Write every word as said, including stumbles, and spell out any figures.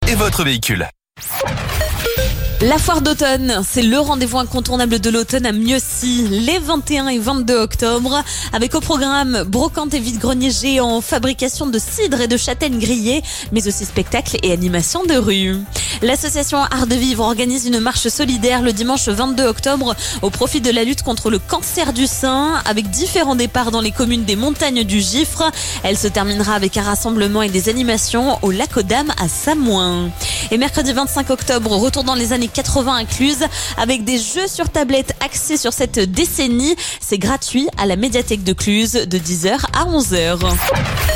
et votre véhicule. La foire d'automne, c'est le rendez-vous incontournable de l'automne à Mieuxy, les vingt et un et vingt-deux octobre, avec au programme brocante et vide-grenier géant, fabrication de cidre et de châtaignes grillées, mais aussi spectacles et animations de rue. L'association Art de Vivre organise une marche solidaire le dimanche vingt-deux octobre au profit de la lutte contre le cancer du sein, avec différents départs dans les communes des montagnes du Gifre. Elle se terminera avec un rassemblement et des animations au lac aux Dames à Samoin. Et mercredi vingt-cinq octobre, retour dans les années quatre-vingts incluses, avec des jeux sur tablette axés sur cette décennie. C'est gratuit à la médiathèque de Cluse de dix heures à onze heures.